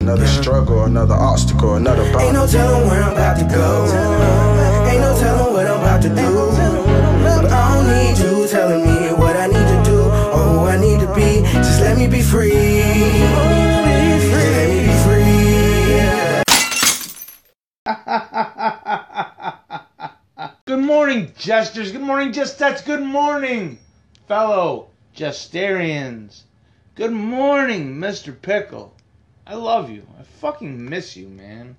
Another struggle, another obstacle, another bound. Ain't no telling where I'm about to go. Ain't no telling what I'm about to do. But I don't need you telling me what I need to do or who I need to be. Just let me be free. Let me be free. Good morning, jesters. Good morning, Jestettes. Good morning, fellow Jestarians. Good morning, Mr. Pickle. I love you. I fucking miss you, man.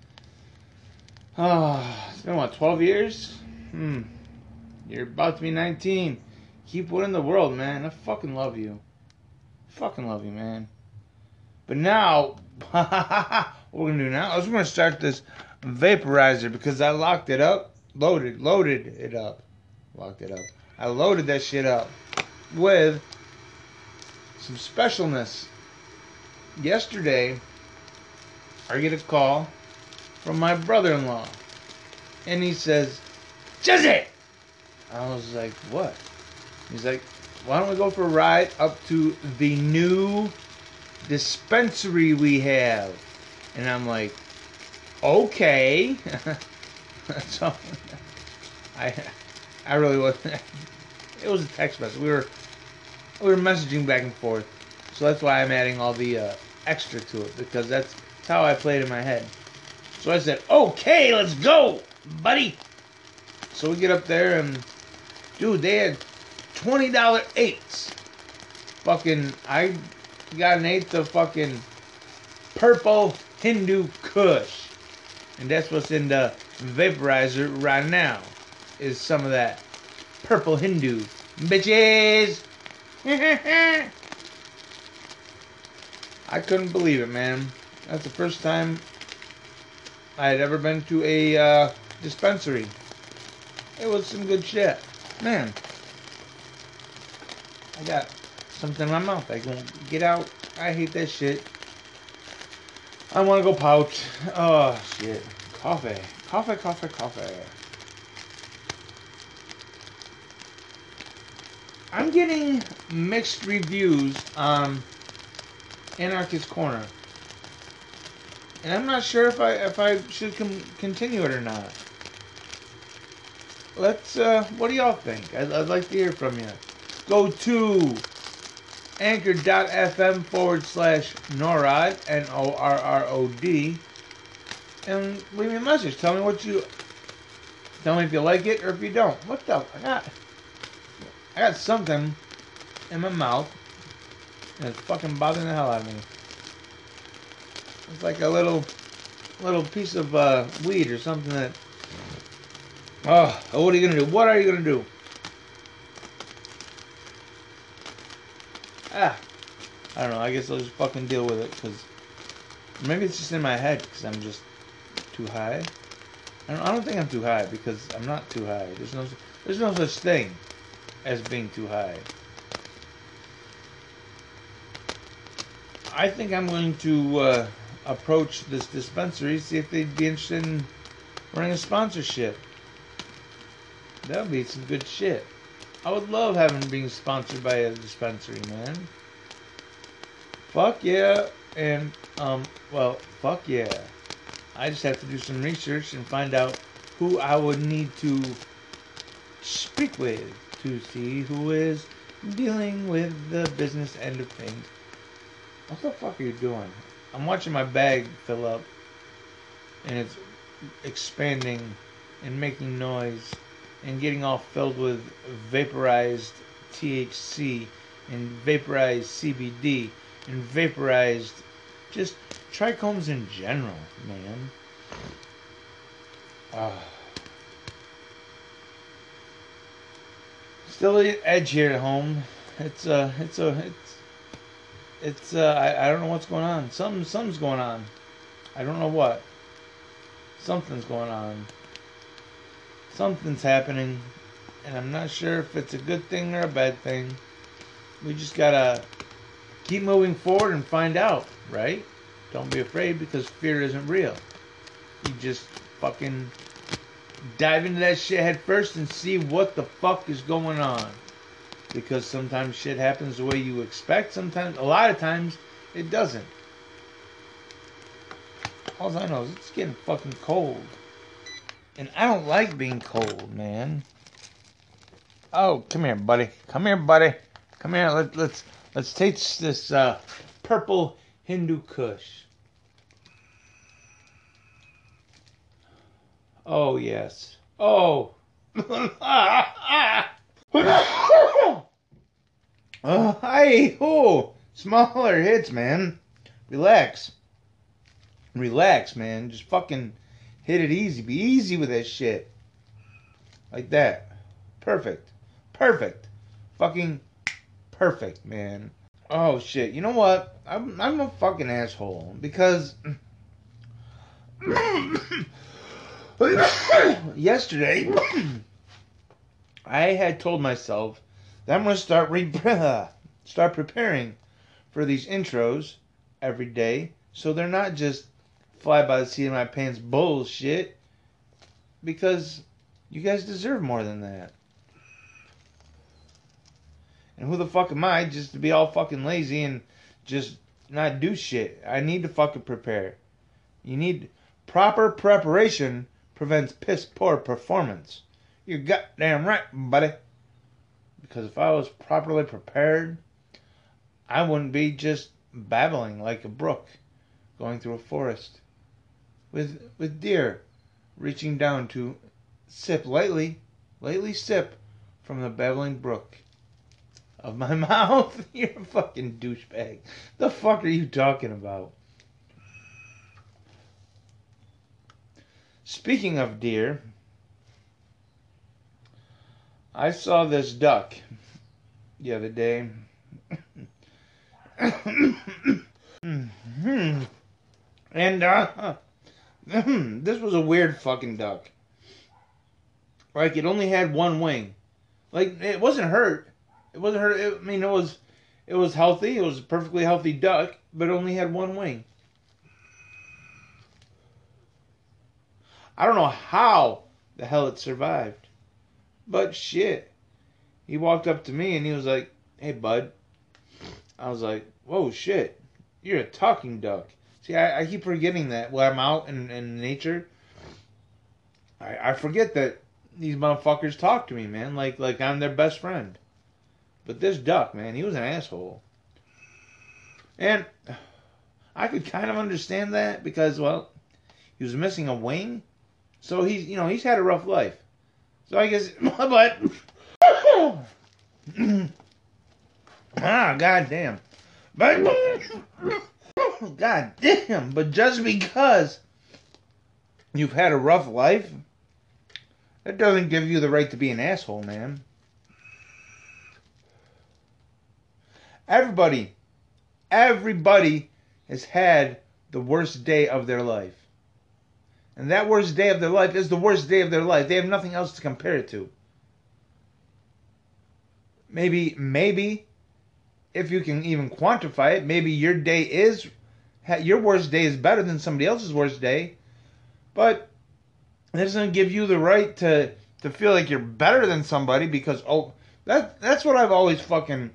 Oh, it's been, what, 12 years? You're about to be 19. Keep winning the world, man. I fucking love you. Fucking love you, man. But now, what we're going to do now is we're going to start this vaporizer because I locked it up. Loaded it up. Locked it up. I loaded that shit up with some specialness. Yesterday, I get a call from my brother-in-law. And he says, Jesse! I was like, what? He's like, why don't we go for a ride up to the new dispensary we have? And I'm like, okay. So, I really wasn't. It was a text message. We were messaging back and forth. So that's why I'm adding all the extra to it, because that's how I played in my head. So I said, okay, let's go, buddy. So we get up there and, dude, they had $20 eighths. Fucking, I got an eighth of fucking purple Hindu Kush. And that's what's in the vaporizer right now, is some of that purple Hindu. Bitches! I couldn't believe it, man. That's the first time I had ever been to a dispensary. It was some good shit. Man, I got something in my mouth. I can get out. I hate that shit. I want to go pout. Oh, shit. Coffee. I'm getting mixed reviews on Anarchist Corner. And I'm not sure if I should continue it or not. Let's, what do y'all think? I'd like to hear from you. Go to anchor.fm/NORROD, NORROD, and leave me a message. Tell me if you like it or if you don't. What the, I got something in my mouth, and it's fucking bothering the hell out of me. It's like a little piece of weed or something that. Oh, what are you gonna do? What are you gonna do? I don't know. I guess I'll just fucking deal with it, because maybe it's just in my head because I'm just too high. I don't think I'm too high, because I'm not too high. There's no such thing as being too high. I think I'm going to approach this dispensary, see if they'd be interested in running a sponsorship. That would be some good shit. I would love being sponsored by a dispensary, man. Fuck yeah. And, well, fuck yeah. I just have to do some research and find out who I would need to speak with to see who is dealing with the business end of things. What the fuck are you doing? I'm watching my bag fill up, and it's expanding and making noise and getting all filled with vaporized THC and vaporized CBD and vaporized just trichomes in general, man. Still an edge here at home. I don't know what's going on. Something's going on. I don't know what. Something's going on. Something's happening, and I'm not sure if it's a good thing or a bad thing. We just gotta keep moving forward and find out, right? Don't be afraid, because fear isn't real. You just fucking dive into that shit head first and see what the fuck is going on. Because sometimes shit happens the way you expect. Sometimes, a lot of times, it doesn't. All I know is it's getting fucking cold. And I don't like being cold, man. Oh, come here, buddy. Come here, buddy. Come here. Let's taste this purple Hindu Kush. Oh yes. Oh. Oh, smaller hits, man. Relax. Relax, man. Just fucking hit it easy. Be easy with that shit. Like that. Perfect. Perfect. Fucking perfect, man. Oh shit. You know what? I'm a fucking asshole because yesterday I had told myself that I'm gonna start preparing for these intros every day, so they're not just fly by the seat of my pants bullshit. Because you guys deserve more than that. And who the fuck am I just to be all fucking lazy and just not do shit? I need to fucking prepare. You need proper preparation prevents piss poor performance. You're goddamn right, buddy. Because if I was properly prepared, I wouldn't be just babbling like a brook going through a forest with deer reaching down to sip lightly sip from the babbling brook of my mouth. You're a fucking douchebag. The fuck are you talking about? Speaking of deer, I saw this duck the other day. And this was a weird fucking duck. Like, it only had one wing. Like, it wasn't hurt. It wasn't hurt. I mean, it was healthy. It was a perfectly healthy duck, but it only had one wing. I don't know how the hell it survived. But shit. He walked up to me and he was like, "Hey, bud." I was like, "Whoa, shit. You're a talking duck." See, I keep forgetting that when I'm out in nature. I forget that these motherfuckers talk to me, man, like I'm their best friend. But this duck, man, he was an asshole. And I could kind of understand that because, well, he was missing a wing. So he's had a rough life. So I guess, but goddamn. But goddamn. But just because you've had a rough life, that doesn't give you the right to be an asshole, man. Everybody has had the worst day of their life. And that worst day of their life is the worst day of their life. They have nothing else to compare it to. Maybe, if you can even quantify it, maybe your worst day is better than somebody else's worst day. But that doesn't give you the right to feel like you're better than somebody because, that's what I've always kind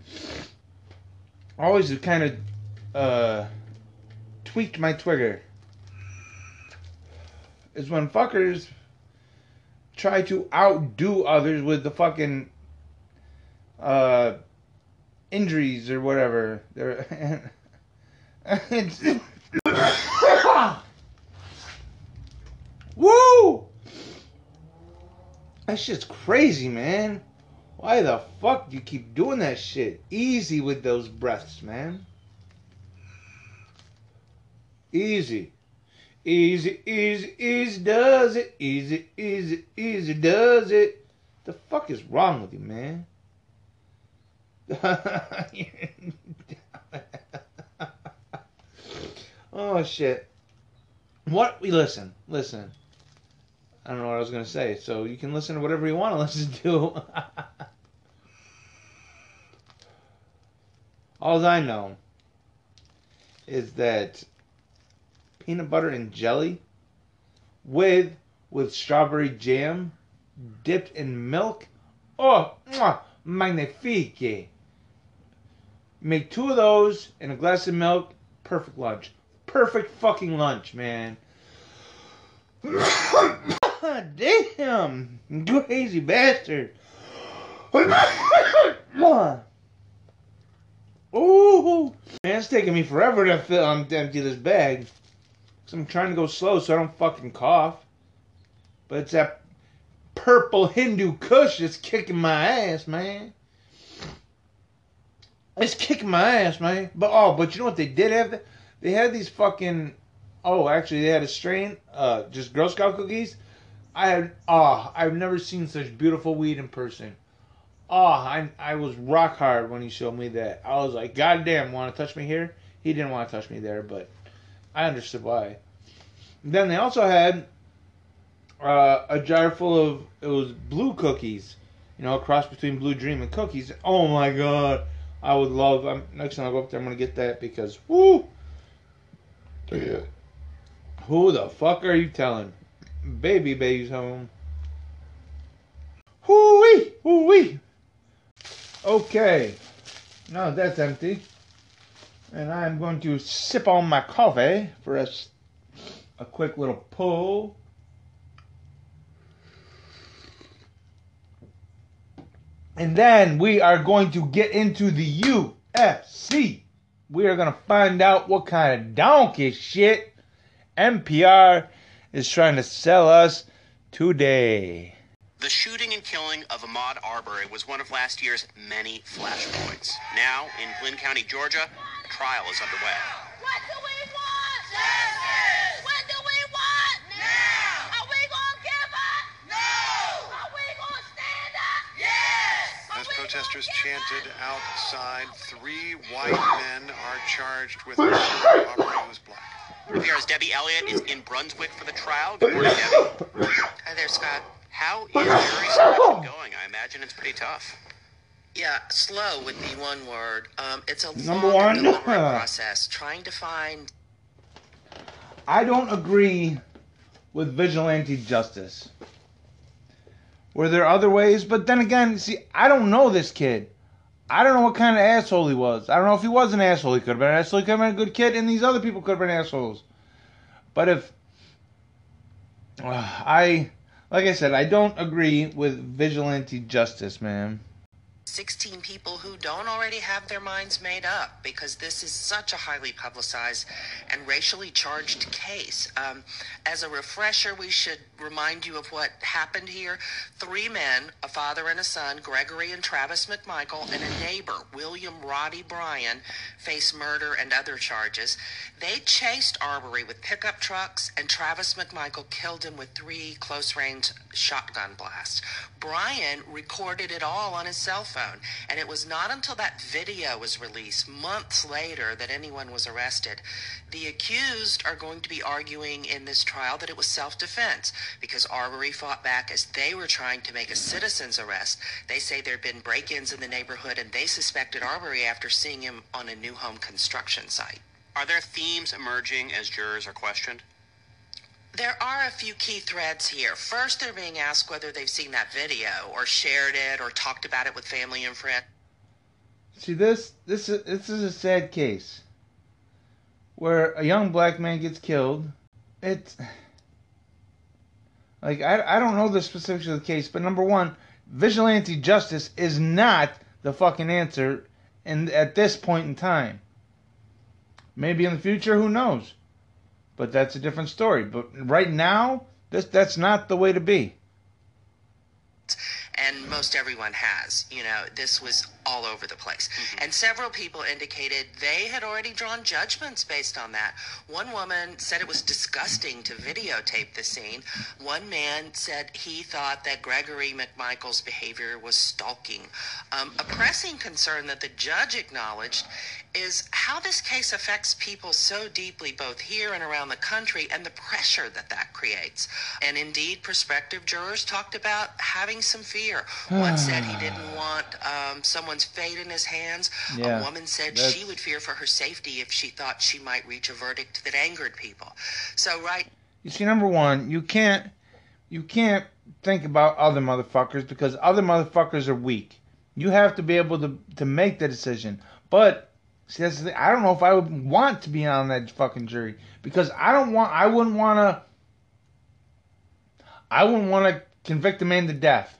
of tweaked my trigger. Is when fuckers try to outdo others with the fucking injuries or whatever. Woo! That shit's crazy, man. Why the fuck do you keep doing that shit? Easy with those breaths, man. Easy. Easy does it. Easy does it. The fuck is wrong with you, man? Oh, shit. What? Listen. I don't know what I was going to say, so you can listen to whatever you want to listen to. All I know is that peanut butter and jelly with strawberry jam dipped in milk. Oh, magnifique. Make 2 of those and a glass of milk. Perfect lunch. Perfect fucking lunch, man. Damn, crazy bastard. Ooh, man, it's taking me forever to empty this bag. Cause I'm trying to go slow so I don't fucking cough. But it's that purple Hindu Kush that's kicking my ass, man. It's kicking my ass, man. But you know what they did have? They had these fucking. Oh, actually, they had a strain, just Girl Scout cookies. I've never seen such beautiful weed in person. I was rock hard when he showed me that. I was like, God damn, want to touch me here? He didn't want to touch me there, but I understood why. Then they also had a jar full of, it was blue cookies. You know, a cross between Blue Dream and cookies. Oh my God. I would love, next time I go up there, I'm going to get that because, whoo. Yeah. Who the fuck are you telling? Baby's home. Hoo-wee, hoo-wee. Okay. Now that's empty. And I'm going to sip on my coffee for a quick little pull. And then we are going to get into the UFC. We are going to find out what kind of donkey shit NPR is trying to sell us today. The shooting and killing of Ahmaud Arbery was one of last year's many flashpoints. Now, in Glynn County, Georgia, a trial is underway. What do we want? Justice! What do we want? Now! Are we gonna give up? No! Are we gonna stand up? Yes! As protesters chanted outside, 3 white men are charged with murder. Arbery was black. NPR's Debbie Elliott is in Brunswick for the trial. Good morning, Debbie. Hi there, Scott. How is jury selection going? I imagine it's pretty tough. Yeah, slow would be one word. It's a Number long one. and deliberate process. Trying to find... I don't agree with vigilante justice. Were there other ways? But then again, see, I don't know this kid. I don't know what kind of asshole he was. I don't know if he was an asshole. He could have been an asshole. He could have been a good kid, and these other people could have been assholes. But if... like I said, I don't agree with vigilante justice, man. 16 people who don't already have their minds made up because this is such a highly publicized and racially charged case. As a refresher, we should remind you of what happened here. 3 men, a father and a son, Gregory and Travis McMichael, and a neighbor, William Roddy Bryan, face murder and other charges. They chased Arbery with pickup trucks, and Travis McMichael killed him with 3 close-range shotgun blasts. Bryan recorded it all on his cell phone, and it was not until that video was released months later that anyone was arrested. The accused are going to be arguing in this trial that it was self-defense because Arbery fought back as they were trying to make a citizen's arrest. They say there had been break-ins in the neighborhood, and they suspected Arbery after seeing him on a new home construction site. Are there themes emerging as jurors are questioned? There are a few key threads here. First, they're being asked whether they've seen that video or shared it or talked about it with family and friends. See, this is a sad case where a young black man gets killed. It's like I don't know the specifics of the case, but number one, vigilante justice is not the fucking answer, and at this point in time, maybe in the future, who knows? But that's a different story. But right now, that's not the way to be. And most everyone has. You know, this was all over the place. Mm-hmm. And several people indicated they had already drawn judgments based on that. One woman said it was disgusting to videotape the scene. One man said he thought that Gregory McMichael's behavior was stalking. A pressing concern that the judge acknowledged is how this case affects people so deeply both here and around the country and the pressure that that creates. And indeed, prospective jurors talked about having some fear. One said he didn't want someone's fate in his hands. Yeah, a woman said she would fear for her safety if she thought she might reach a verdict that angered people. So, right. You see, number one, you can't think about other motherfuckers because other motherfuckers are weak. You have to be able to make the decision. But see, that's the thing. I don't know if I would want to be on that fucking jury because I wouldn't want to I wouldn't want to convict a man to death.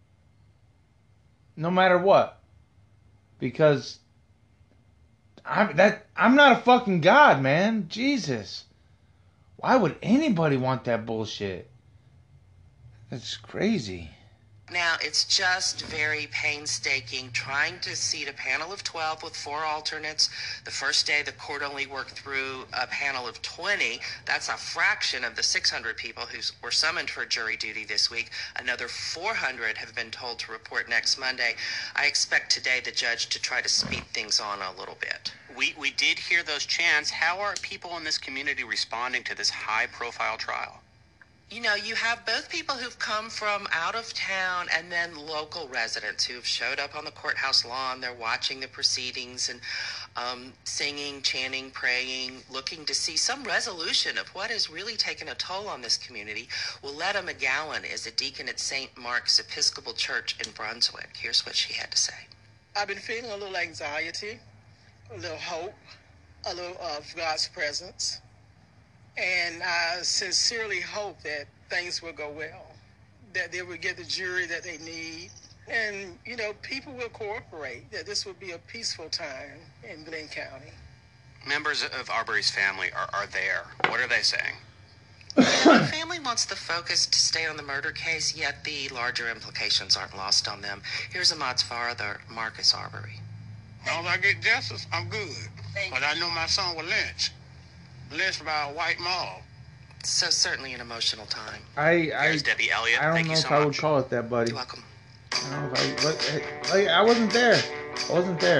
No matter what. Because I'm not a fucking God, man. Jesus. Why would anybody want that bullshit? That's crazy. Now, it's just very painstaking trying to seat a panel of 12 with 4 alternates. The first day, the court only worked through a panel of 20. That's a fraction of the 600 people who were summoned for jury duty this week. Another 400 have been told to report next Monday. I expect today the judge to try to speed things on a little bit. We did hear those chants. How are people in this community responding to this high-profile trial? You know, you have both people who've come from out of town and then local residents who've showed up on the courthouse lawn. They're watching the proceedings and singing, chanting, praying, looking to see some resolution of what has really taken a toll on this community. Willetta McGowan is a deacon at St. Mark's Episcopal Church in Brunswick. Here's what she had to say. I've been feeling a little anxiety, a little hope, a little of God's presence. And I sincerely hope that things will go well, that they will get the jury that they need, and, you know, people will cooperate, that this will be a peaceful time in Glenn County. Members of Arbery's family are there. What are they saying? The family wants the focus to stay on the murder case, yet the larger implications aren't lost on them. Here's Ahmaud's father, Marcus Arbery. As long as I get justice, I'm good. But I know my son was lynched by a white mob. So certainly an emotional time. Here's Debbie Elliott. I don't Thank know you if so I would much. call it that, buddy. You're welcome. I don't know if I wasn't there. I wasn't there.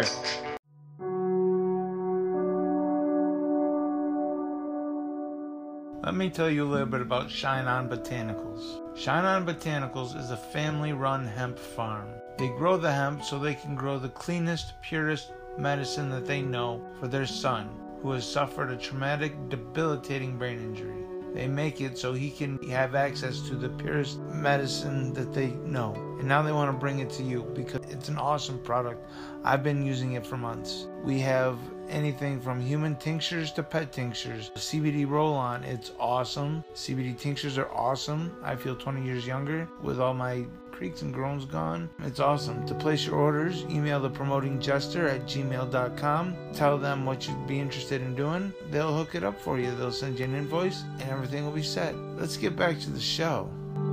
Let me tell you a little bit about Shine On Botanicals. Shine On Botanicals is a family-run hemp farm. They grow the hemp so they can grow the cleanest, purest medicine that they know for their son, who has suffered a traumatic, debilitating brain injury. They make it so he can have access to the purest medicine that they know. And now they want to bring it to you because it's an awesome product. I've been using it for months. We have anything from human tinctures to pet tinctures. CBD roll-on, it's awesome. CBD tinctures are awesome. I feel 20 years younger with all my creaks and groans gone. It's awesome. To place your orders, email the promoting jester at gmail.com. Tell them what you'd be interested in doing. They'll hook it up for you. They'll send you an invoice and everything will be set. Let's get back to the show.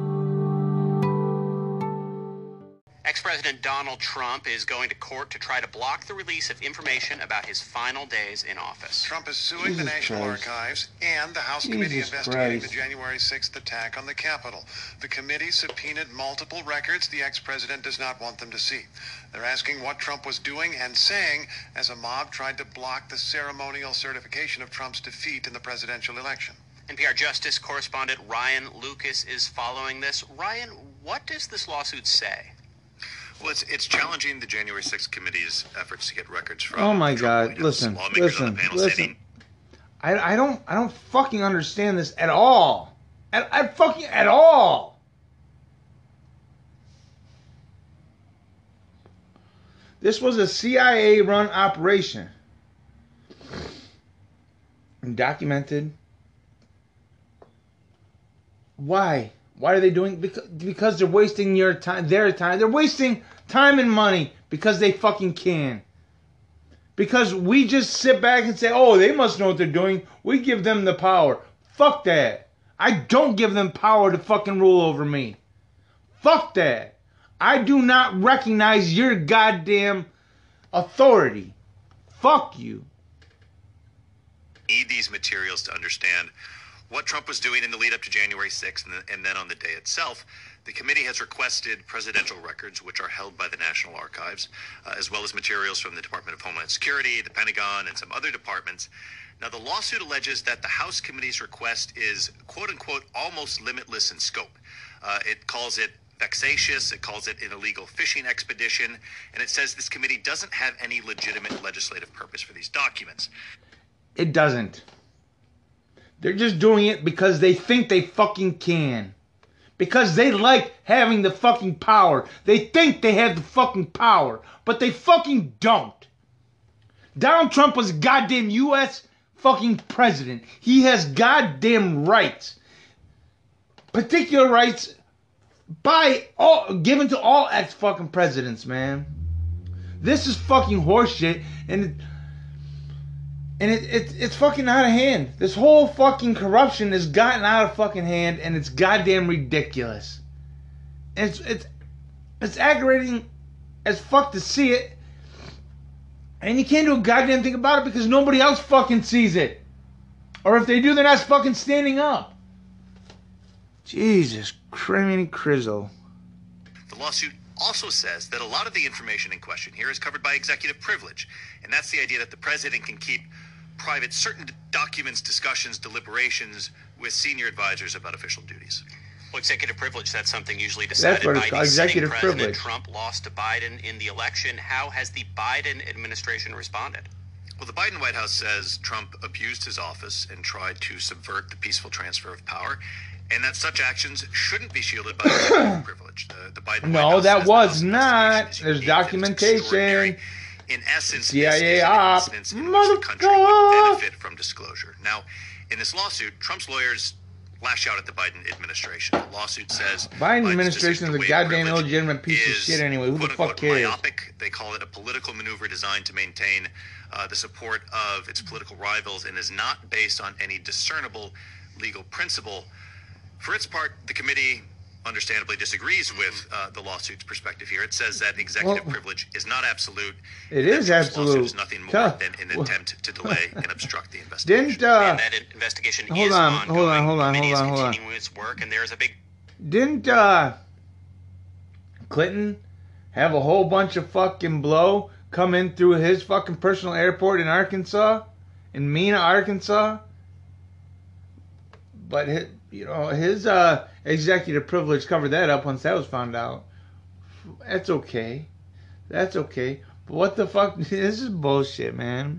Ex-President Donald Trump is going to court to try to block the release of information about his final days in office. Trump is suing the National Archives and the House Committee investigating the January 6th attack on the Capitol. The committee subpoenaed multiple records the ex-president does not want them to see. They're asking what Trump was doing and saying as a mob tried to block the ceremonial certification of Trump's defeat in the presidential election. NPR Justice correspondent Ryan Lucas is following this. Ryan, what does this lawsuit say? Well, it's challenging the January 6th committee's efforts to get records from. Oh my Trump God! Listen. stating, I don't fucking understand this at all. At all. This was a CIA-run operation, documented. Why? Why are they doing? Because they're wasting your time, their time. They're wasting time and money because they fucking can. Because we just sit back and say, oh, they must know what they're doing. We give them the power. Fuck that. I don't give them power to fucking rule over me. Fuck that. I do not recognize your goddamn authority. Fuck you. Need these materials to understand what Trump was doing in the lead up to January 6th, and then on the day itself. The committee has requested presidential records, which are held by the National Archives, as well as materials from the Department of Homeland Security, the Pentagon, and some other departments. Now, the lawsuit alleges that the House committee's request is, quote-unquote, almost limitless in scope. It calls it vexatious, it calls it an illegal fishing expedition, and it says this committee doesn't have any legitimate legislative purpose for these documents. It doesn't. They're just doing it because they think they fucking can. Because they like having the fucking power. They think they have the fucking power. But they fucking don't. Donald Trump was goddamn U.S. fucking president. He has goddamn rights. Particular rights given to all ex-fucking presidents, man. This is fucking horseshit, and it's fucking out of hand. This whole fucking corruption has gotten out of fucking hand, and it's goddamn ridiculous. And it's aggravating as fuck to see it, and you can't do a goddamn thing about it because nobody else fucking sees it. Or if they do, they're not fucking standing up. Jesus Criminy Crizzle. The lawsuit also says that a lot of the information in question here is covered by executive privilege, and that's the idea that the president can keep private certain documents, discussions, deliberations with senior advisors about official duties. Well, executive privilege, that's something usually decided by the sitting president. Trump lost to Biden in the election. How has the Biden administration responded? Well, the Biden White House says Trump abused his office and tried to subvert the peaceful transfer of power, and that such actions shouldn't be shielded by executive privilege. The Biden White House that was not. There's documentation. In essence, CIA op. In which the country would benefit from disclosure. Now, in this lawsuit, Trump's lawyers lash out at the Biden administration. The lawsuit says Biden administration is a goddamn illegitimate piece of shit anyway. Who the fuck cares? Myopic. They call it a political maneuver designed to maintain the support of its political rivals and is not based on any discernible legal principle. For its part, the committee understandably disagrees with the lawsuit's perspective here. It says that executive privilege is not absolute. It is absolute. It is nothing more than an attempt to delay and obstruct the investigation. And that investigation is ongoing. The committee is continuing its work, and there is a big... Didn't Clinton have a whole bunch of fucking blow come in through his fucking personal airport in Arkansas? In Mena, Arkansas? But his executive privilege covered that up once that was found out. That's okay. That's okay. But what the fuck? This is bullshit, man.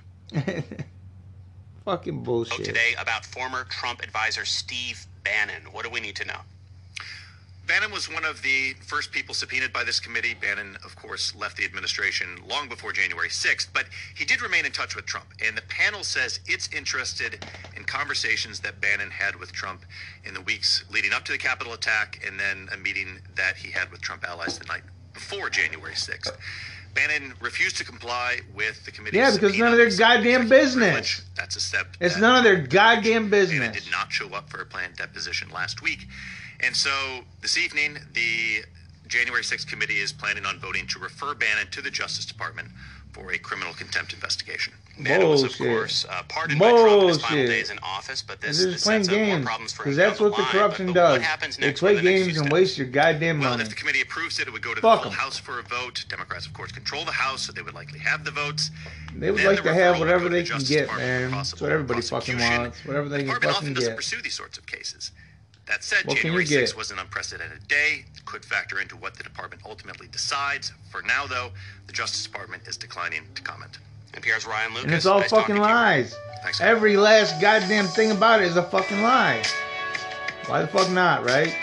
Fucking bullshit. Today about former Trump advisor Steve Bannon. What do we need to know? Bannon was one of the first people subpoenaed by this committee. Bannon, of course, left the administration long before January 6th, but he did remain in touch with Trump. And the panel says it's interested in conversations that Bannon had with Trump in the weeks leading up to the Capitol attack and then a meeting that he had with Trump allies the night before January 6th. Bannon refused to comply with the committee's subpoena. Yeah, because none of their goddamn business. That's a step. It's none of their goddamn business. Bannon did not show up for a planned deposition last week. And so this evening, the January 6th committee is planning on voting to refer Bannon to the Justice Department for a criminal contempt investigation. Bannon was, of course, pardoned by Trump in his final days in office, but this sets up more problems for him. Because that's what the corruption does. They play games and waste your goddamn money. Well, if the committee approves it, it would go to the full House for a vote. Democrats, of course, control the House, so they would likely have the votes. They would like to have whatever they can get, man. That's what everybody fucking wants. Whatever they can fucking get. The department often doesn't pursue these sorts of cases. That said, January 6th was an unprecedented day. It could factor into what the department ultimately decides. For now, though, the Justice Department is declining to comment. NPR's Ryan Lucas. And it's all fucking lies. Thanks, every last goddamn thing about it is a fucking lie. Why the fuck not, right?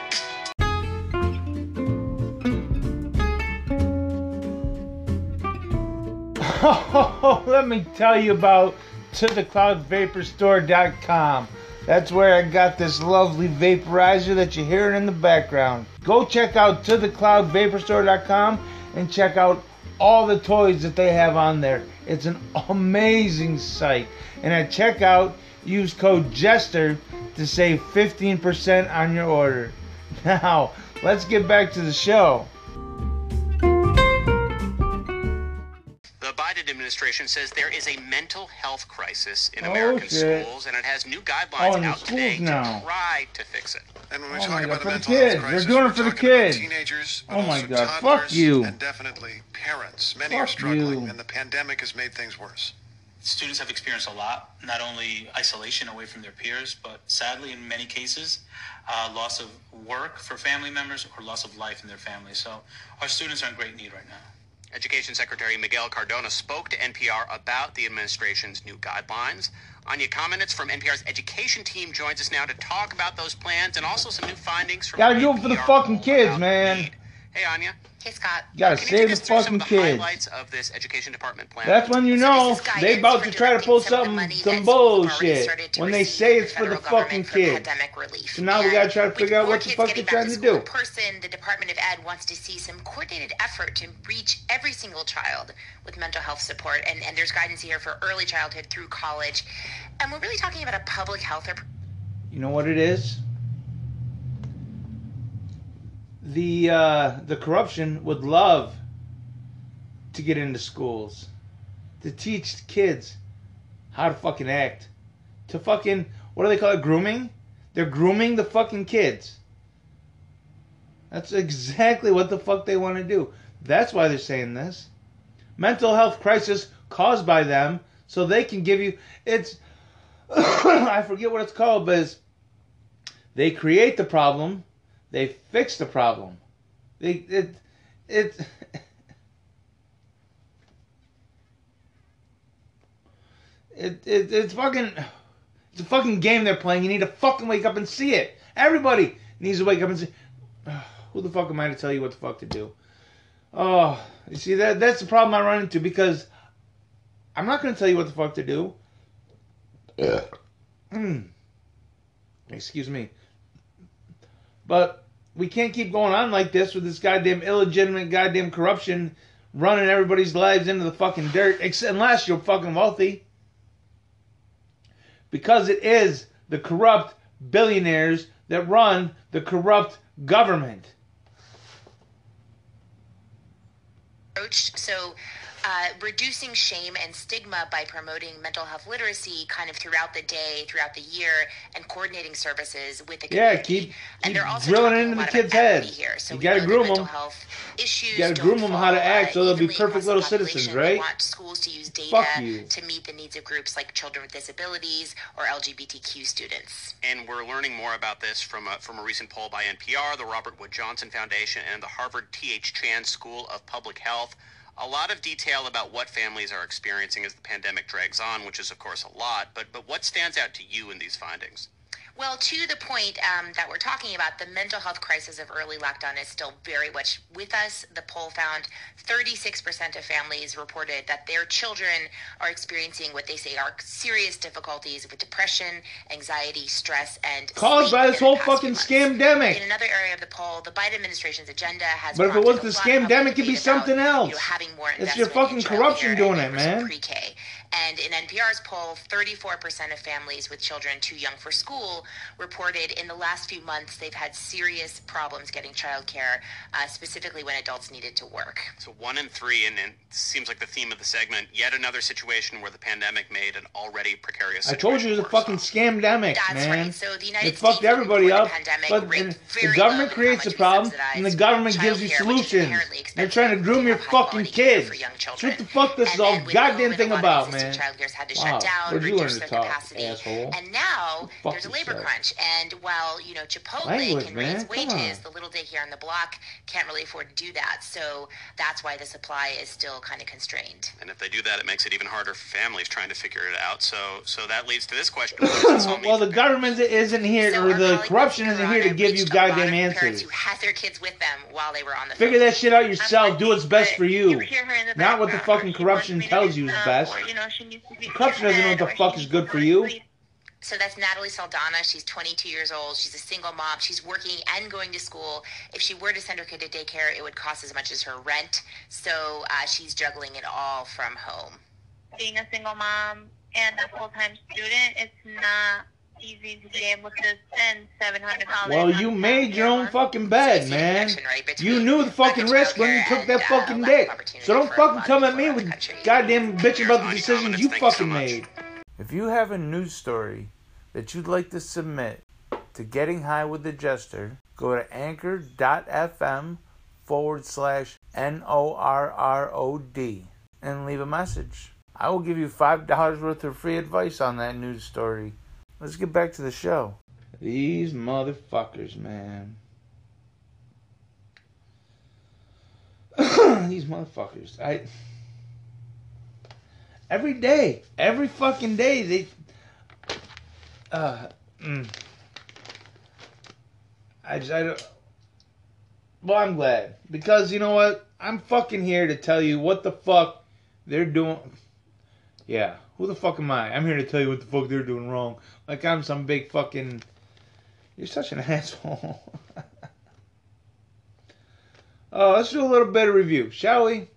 Let me tell you about ToTheCloudVaporStore.com. That's where I got this lovely vaporizer that you're hearing in the background. Go check out ToTheCloudVaporStore.com and check out all the toys that they have on there. It's an amazing site. And at checkout, use code JESTER to save 15% on your order. Now, let's get back to the show. The Biden administration says there is a mental health crisis in American schools, and it has new guidelines out today to try to fix it. And when we talk about for a the mental kids, health crisis, they're doing it for the kids. Teenagers, but oh my also God, toddlers, fuck you. And definitely parents. Many are struggling, and the pandemic has made things worse. Students have experienced a lot, not only isolation away from their peers, but sadly, in many cases, loss of work for family members or loss of life in their family. So our students are in great need right now. Education Secretary Miguel Cardona spoke to NPR about the administration's new guidelines. Anya Kamenetz from NPR's education team joins us now to talk about those plans and also some new findings from Gotta do it for the fucking kids, man. Hey, Anya. Hey, Scott. You gotta Can save you the take us through some fucking of the kids. highlights of this education department plan? That's when you know they about to try to pull some bullshit. When they say it's for the fucking kids. So now we gotta try to figure out what the fuck they're trying to do. The Department of Ed wants to see some coordinated effort to reach every single child with mental health support. And there's guidance here for early childhood through college. And we're really talking about a public health... You know what it is? The corruption would love to get into schools, to teach kids how to fucking act, to fucking, what do they call it, grooming? They're grooming the fucking kids. That's exactly what the fuck they want to do. That's why they're saying this. Mental health crisis caused by them, so they can give you, it's, I forget what it's called, but it's, they create the problem, they fix the problem. It's fucking, it's a fucking game they're playing. You need to fucking wake up and see it. Everybody needs to wake up and see. Who the fuck am I to tell you what the fuck to do? Oh, you see, that's the problem I run into, because I'm not going to tell you what the fuck to do. Excuse me. But we can't keep going on like this with this goddamn illegitimate goddamn corruption running everybody's lives into the fucking dirt, unless you're fucking wealthy. Because it is the corrupt billionaires that run the corrupt government. So reducing shame and stigma by promoting mental health literacy kind of throughout the day, throughout the year, and coordinating services with the community. Keep drilling it into the kids' heads. So you gotta groom them. You gotta groom them how to act so they'll be perfect little citizens, right? They want schools to use data to meet the needs of groups like children with disabilities or LGBTQ students. And we're learning more about this from a recent poll by NPR, the Robert Wood Johnson Foundation, and the Harvard T.H. Chan School of Public Health. A lot of detail about what families are experiencing as the pandemic drags on, which is, of course, a lot. But what stands out to you in these findings? Well, to the point that we're talking about, the mental health crisis of early lockdown is still very much with us. The poll found 36% of families reported that their children are experiencing what they say are serious difficulties with depression, anxiety, stress, and caused by this whole fucking scamdemic. In another area of the poll, the Biden administration's agenda has... But if it was the scamdemic, it'd be something else. It's your fucking corruption doing it, man. Pre-K. And in NPR's poll, 34% of families with children too young for school reported in the last few months they've had serious problems getting childcare, specifically when adults needed to work. So 1 in 3, and it seems like the theme of the segment, yet another situation where the pandemic made an already precarious situation. I told you it was a fucking scamdemic, man. That's right. So the United States fucked everybody up, but the government creates a problem, and the government gives you solutions. They're trying to groom your fucking kids. That's what the fuck this is all goddamn thing about, man. Childcare's had to shut down, reduce their capacity, and now there's a labor crunch. And while Chipotle can raise wages, the little daycare on the block can't really afford to do that. So that's why the supply is still kind of constrained. And if they do that, it makes it even harder for families trying to figure it out. So that leads to this question: well, the government isn't here, or the corruption isn't here to give you goddamn answers. Who had their kids with them while they were on the figure that shit out yourself. Do what's best for you, not what the fucking corruption tells you is best. Corruption doesn't know what the fuck is good for you. So that's Natalie Saldana. She's 22 years old. She's a single mom. She's working and going to school. If she were to send her kid to daycare, it would cost as much as her rent. So she's juggling it all from home. Being a single mom and a full-time student, it's not easy to be able to spend $700. Well, you made your own fucking bed, man. You knew the fucking risk when you took that fucking dick. So don't fucking come at me with goddamn bitching about the decisions you fucking made. If you have a news story that you'd like to submit to Getting High with the Jester, go to anchor.fm/NORROD and leave a message. I will give you $5 worth of free advice on that news story. Let's get back to the show. These motherfuckers, man. These motherfuckers. Every fucking day, they... I don't... Well, I'm glad. Because, you know what? I'm fucking here to tell you what the fuck they're doing. Yeah, who the fuck am I? I'm here to tell you what the fuck they're doing wrong. Like I'm some big fucking... You're such an asshole. Let's do a little bit of review, shall we?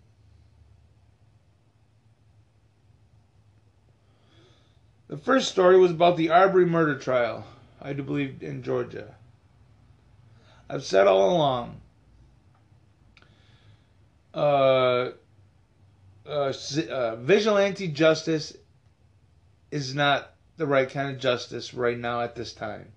The first story was about the Arbery murder trial, I do believe in Georgia. I've said all along, vigilante justice is not the right kind of justice right now at this time.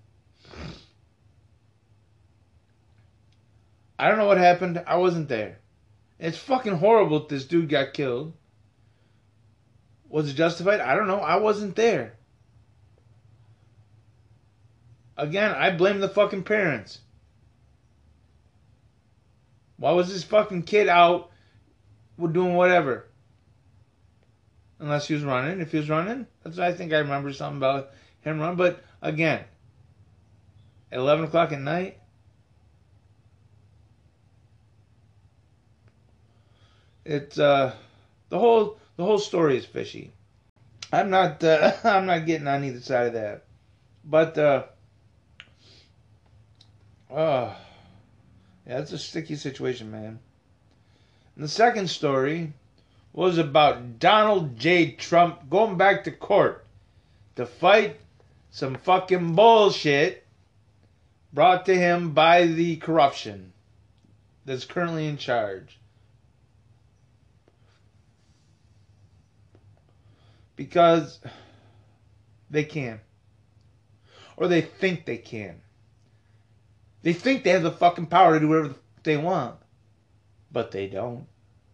I don't know what happened. I wasn't there. It's fucking horrible that this dude got killed. Was it justified? I don't know. I wasn't there. Again, I blame the fucking parents. Why was this fucking kid out doing whatever? Unless he was running. If he was running, I think I remember something about him running. But again, at 11 o'clock at night, it's the whole story is fishy. I'm not getting on either side of that. But yeah, it's a sticky situation, man. And the second story was about Donald J. Trump going back to court to fight some fucking bullshit brought to him by the corruption that's currently in charge. Because they can. Or they think they can. They think they have the fucking power to do whatever they want. But they don't.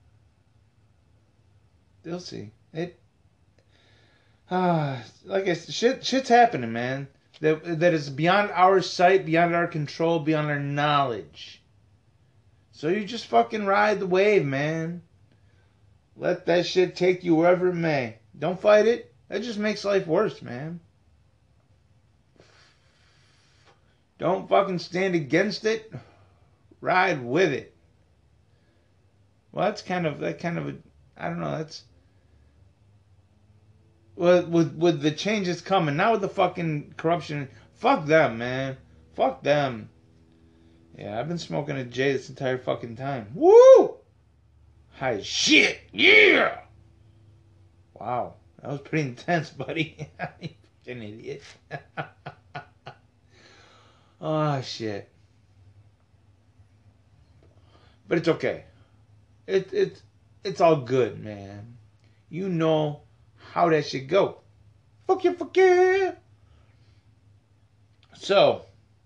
They'll see. Like I said, shit's happening, man. That is beyond our sight, beyond our control, beyond our knowledge. So you just fucking ride the wave, man. Let that shit take you wherever it may. Don't fight it. That just makes life worse, man. Don't fucking stand against it. Ride with it. Well, that's kind of a, I don't know, that's... Well, with the changes coming, not with the fucking corruption. Fuck them, man. Fuck them. Yeah, I've been smoking a J this entire fucking time. Woo! High shit, yeah! Wow, that was pretty intense, buddy. You're an idiot. Oh, shit. But it's okay. It's all good, man. You know how that should go. Fuck you, fuck you. So.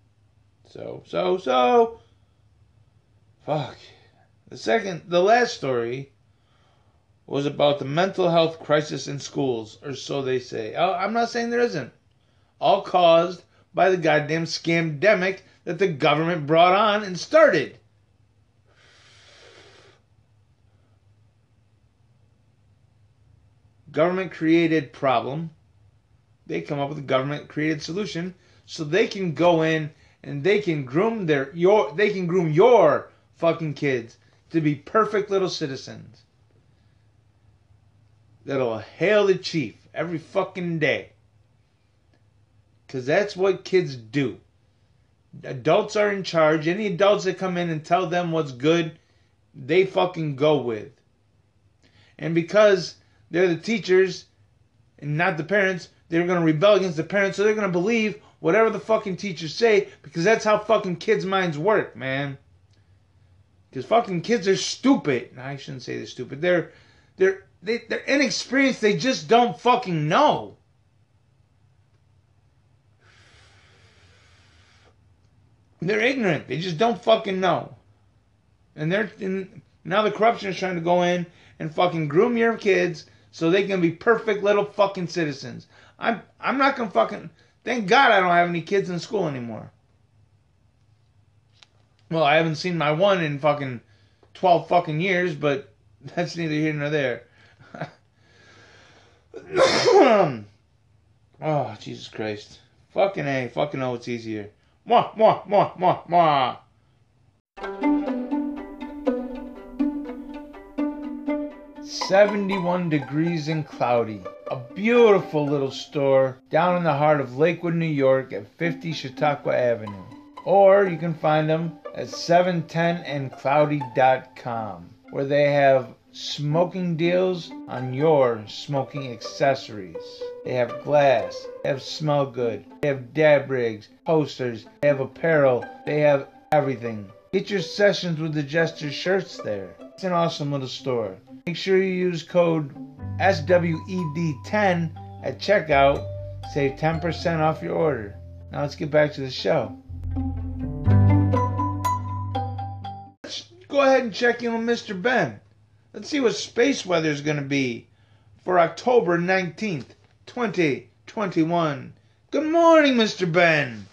Fuck. The last story was about the mental health crisis in schools, or so they say. I'm not saying there isn't. All caused by the goddamn scamdemic that the government brought on and started. Government created problem. They come up with a government created solution so they can go in and they can groom your fucking kids to be perfect little citizens that'll hail the chief every fucking day. Because that's what kids do. Adults are in charge. Any adults that come in and tell them what's good, they fucking go with. And because they're the teachers and not the parents, they're going to rebel against the parents, so they're going to believe whatever the fucking teachers say, because that's how fucking kids' minds work, man. Because fucking kids are stupid. I shouldn't say they're stupid. They're inexperienced. They just don't fucking know. They're ignorant. They just don't fucking know. And now the corruption is trying to go in and fucking groom your kids so they can be perfect little fucking citizens. I'm not gonna fucking... Thank God I don't have any kids in school anymore. Well, I haven't seen my one in fucking 12 fucking years, but that's neither here nor there. Oh, Jesus Christ. Fucking A. Fucking O, it's easier. Mwah, mwah, mwah, mwah, mwah. 71 degrees and cloudy. A beautiful little store down in the heart of Lakewood, New York at 50 Chautauqua Avenue. Or you can find them at 710andcloudy.com, where they have smoking deals on your smoking accessories. They have glass, they have smell good, they have dab rigs, posters, they have apparel, they have everything. Get your Sessions with the Jester shirts there. It's an awesome little store. Make sure you use code SWED10 at checkout. Save 10% off your order. Now let's get back to the show. Let's go ahead and check in with Mr. Ben. Let's see what space weather is going to be for October 19th, 2021. Good morning, Mr. Ben.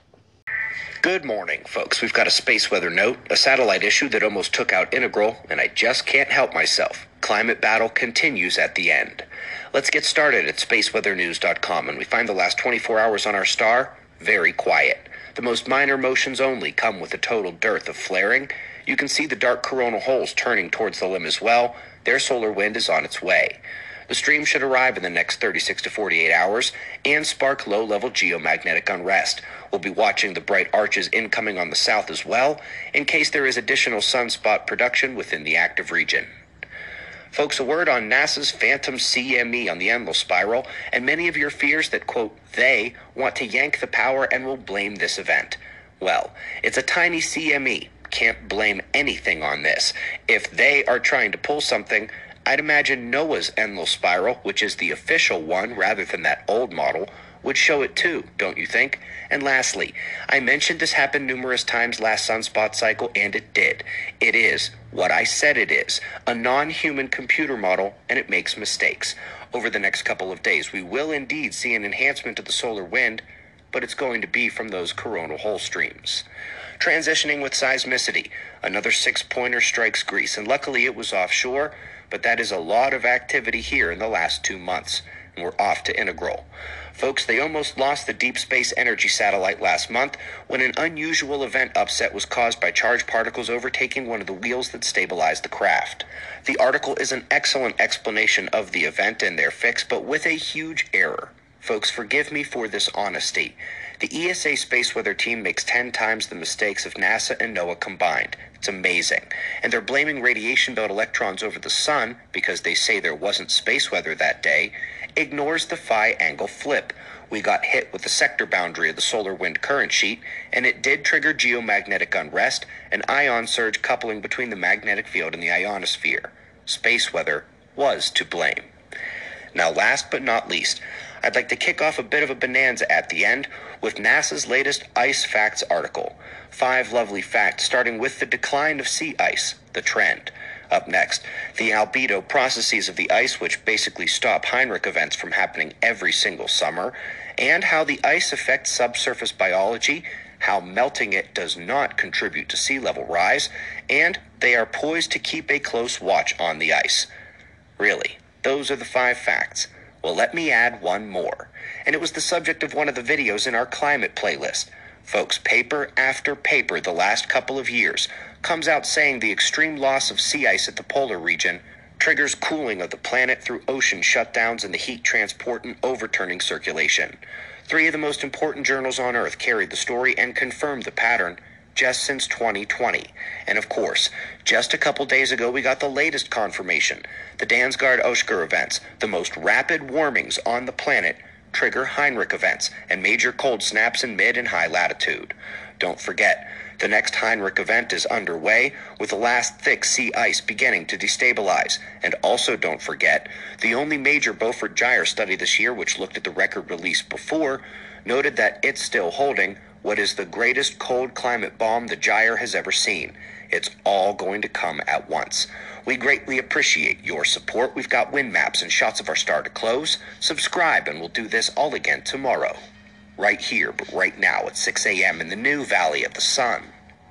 Good morning, folks. We've got a space weather note, a satellite issue that almost took out Integral, and I just can't help myself. Climate battle continues at the end. Let's get started at spaceweathernews.com, and we find the last 24 hours on our star very quiet. The most minor motions only come with a total dearth of flaring. You can see the dark coronal holes turning towards the limb as well. Their solar wind is on its way. The stream should arrive in the next 36 to 48 hours and spark low-level geomagnetic unrest. We'll be watching the bright arches incoming on the south as well, in case there is additional sunspot production within the active region. Folks, a word on NASA's Phantom CME on the Enlil spiral, and many of your fears that, quote, they want to yank the power and will blame this event. Well, it's a tiny CME. Can't blame anything on this. If they are trying to pull something, I'd imagine NOAA's Enlil spiral, which is the official one rather than that old model, would show it too, don't you think? And lastly, I mentioned this happened numerous times last sunspot cycle, and it did. It is what I said it is, a non-human computer model, and it makes mistakes. Over the next couple of days, we will indeed see an enhancement of the solar wind, but it's going to be from those coronal hole streams. Transitioning with seismicity, another 6-pointer strikes Greece, and luckily it was offshore, but that is a lot of activity here in the last 2 months, and we're off to Integral. Folks, they almost lost the Deep Space Energy satellite last month when an unusual event upset was caused by charged particles overtaking one of the wheels that stabilized the craft. The article is an excellent explanation of the event and their fix, but with a huge error. Folks, forgive me for this honesty. The ESA space weather team makes 10 times the mistakes of NASA and NOAA combined. It's amazing. And they're blaming radiation belt electrons over the sun because they say there wasn't space weather that day, ignores the phi angle flip. We got hit with the sector boundary of the solar wind current sheet, and it did trigger geomagnetic unrest and ion surge coupling between the magnetic field and the ionosphere. Space weather was to blame. Now, last but not least, I'd like to kick off a bit of a bonanza at the end with NASA's latest Ice Facts article. 5 lovely facts, starting with the decline of sea ice, the trend. Up next, the albedo processes of the ice, which basically stop Heinrich events from happening every single summer, and how the ice affects subsurface biology, how melting it does not contribute to sea level rise, and they are poised to keep a close watch on the ice. Really, those are the 5 facts. Well, let me add one more, and it was the subject of one of the videos in our climate playlist. Folks, paper after paper the last couple of years comes out saying the extreme loss of sea ice at the polar region triggers cooling of the planet through ocean shutdowns and the heat transport and overturning circulation. 3 of the most important journals on Earth carried the story and confirmed the pattern just since 2020. And of course, just a couple days ago, we got the latest confirmation. The Dansgaard-Oeschger events, the most rapid warmings on the planet, trigger Heinrich events and major cold snaps in mid and high latitude. Don't forget, the next Heinrich event is underway, with the last thick sea ice beginning to destabilize. And also don't forget, the only major Beaufort-Gyre study this year, which looked at the record released before, noted that it's still holding what is the greatest cold climate bomb the Gyre has ever seen. It's all going to come at once. We greatly appreciate your support. We've got wind maps and shots of our star to close. Subscribe and we'll do this all again tomorrow. Right here, but right now at 6 a.m. in the new Valley of the Sun.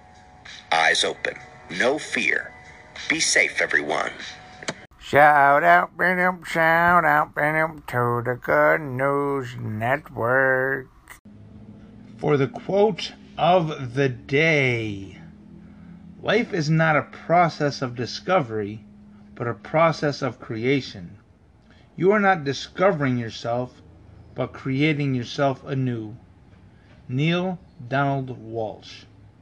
Eyes open. No fear. Be safe, everyone. Shout out to the Good News Network. For the quote of the day, life is not a process of discovery, but a process of creation. You are not discovering yourself, but creating yourself anew. Neil Donald Walsh.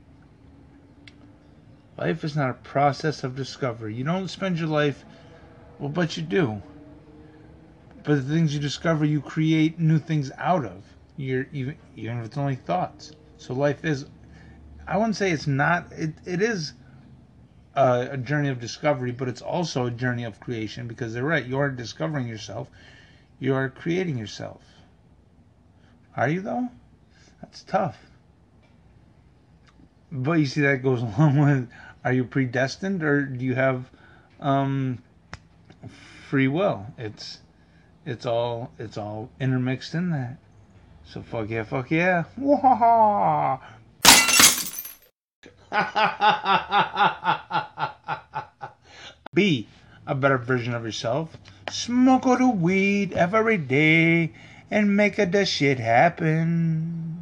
Life is not a process of discovery. You don't spend your life, well, but you do. But the things you discover, you create new things out of. Even if it's only thoughts. So life is, I wouldn't say it's not, it is a journey of discovery, but it's also a journey of creation, because they're right, you are discovering yourself, you are creating yourself. Are you though? That's tough. But you see, that goes along with, are you predestined, or do you have free will? It's all intermixed in that. So fuck yeah. Wah-ha-ha. Be a better version of yourself. Smoke all the weed every day and make the shit happen.